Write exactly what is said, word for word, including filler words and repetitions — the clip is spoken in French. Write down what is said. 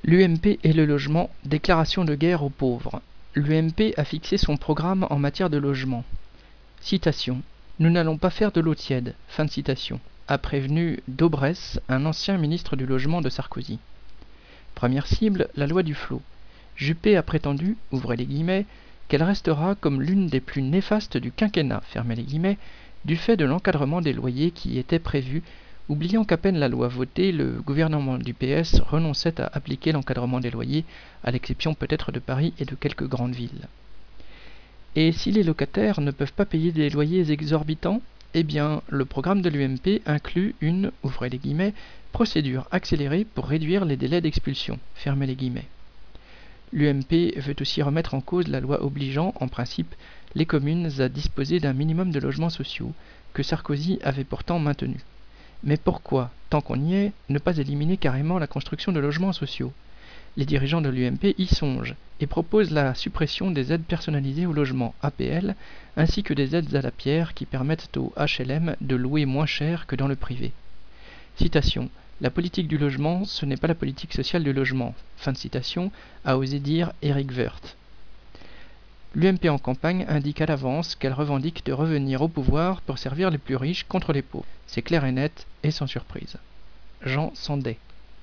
L'U M P et le logement, déclaration de guerre aux pauvres. L'U M P a fixé son programme en matière de logement. Citation. Nous n'allons pas faire de l'eau tiède. Fin de citation. A prévenu Daubresse, un ancien ministre du logement de Sarkozy. Première cible, la loi Duflot. Juppé a prétendu, ouvrez les guillemets, qu'elle restera comme l'une des plus néfastes du quinquennat, fermez les guillemets, du fait de l'encadrement des loyers qui y était prévu, oubliant qu'à peine la loi votée, le gouvernement du P S renonçait à appliquer l'encadrement des loyers, à l'exception peut-être de Paris et de quelques grandes villes. Et si les locataires ne peuvent pas payer des loyers exorbitants, eh bien, le programme de l'U M P inclut une, ouvrez les guillemets, procédure accélérée pour réduire les délais d'expulsion, fermez les guillemets. L'U M P veut aussi remettre en cause la loi obligeant, en principe, les communes à disposer d'un minimum de logements sociaux, que Sarkozy avait pourtant maintenu. Mais pourquoi, tant qu'on y est, ne pas éliminer carrément la construction de logements sociaux? Les dirigeants de l'U M P y songent et proposent la suppression des aides personnalisées au logement A P L, ainsi que des aides à la pierre qui permettent aux H L M de louer moins cher que dans le privé. Citation. La politique du logement, ce n'est pas la politique sociale du logement. Fin de citation, a osé dire Éric Woerth. L'U M P en campagne indique à l'avance qu'elle revendique de revenir au pouvoir pour servir les plus riches contre les pauvres. C'est clair et net et sans surprise. Jean Sandet.